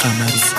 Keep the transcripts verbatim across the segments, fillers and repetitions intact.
قمرزی.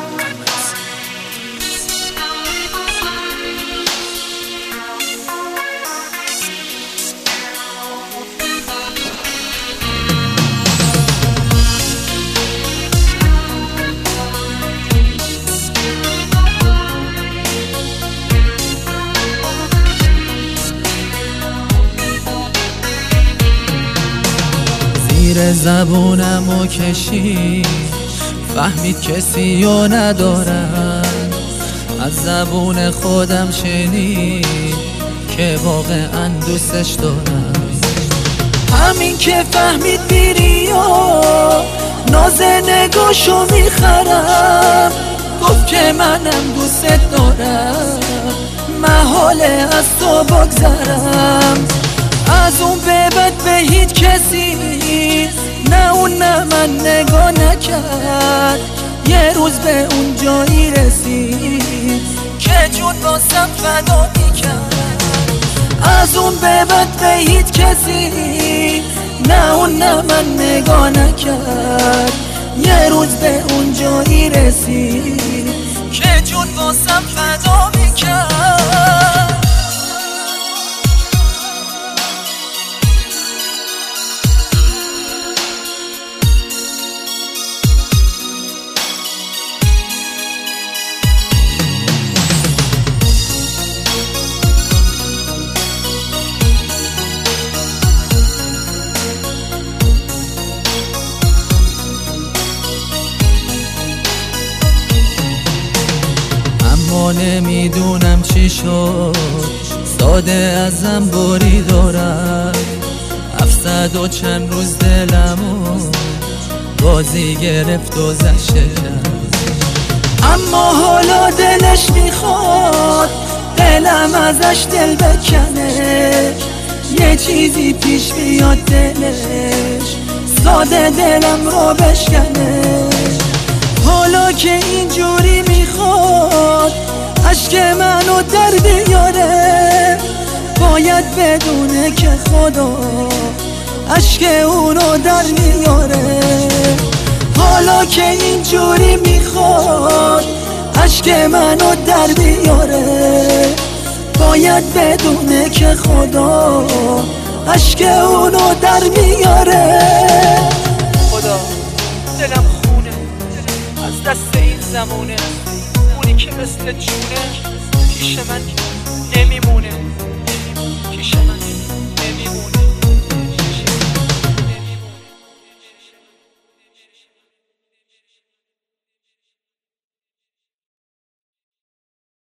زیر زبونمو کشید، فهمید کسی رو ندارم. از زبون خودم شنید که واقعا دوستش دارم. همین که فهمید بیری و ناز نگاشو میخرم، گفت که منم دوست دارم، محاله از تو بگذرم. از اون به بعد به هیچ کسی نه اون نه من نگاه نکرد. یه روز به اون جایی رسید که جون واسم فدا میکرد. از اون به بعد به هیچ کسی نه اون نه من نگاه نکرد. یه روز به اون جایی رسید که جون واسم فدا میکرد. نمیدونم چی شد، ساده ازم باری دارد. هفتصد و چند روز دلمو بازی گرفت و زشه، اما حالا دلش میخواد دلم ازش دل بکنه. یه چیزی پیش بیاد دلش ساده دلم رو بشکنه. حالا که اینجوری میخواد عشق منو در بیاره، باید بدونه که خدا عشق اونو در میاره. حالا که اینجوری میخواد عشق منو در بیاره، باید بدونه که خدا عشق اونو در میاره. خدا دلم خونه از دست این زمونه، اونی که مثل جونه پیش من نمیمونه.